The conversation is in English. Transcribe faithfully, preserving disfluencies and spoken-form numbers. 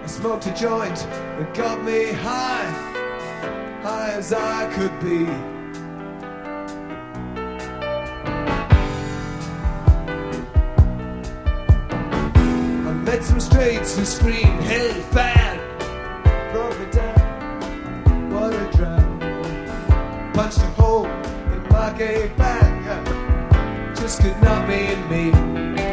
smoked a joint that got me high, high as I could be. I met some straights who screamed, "Hey, fat!" Brought me down, what a drown. Punched a hole in my gay back, just could not be me.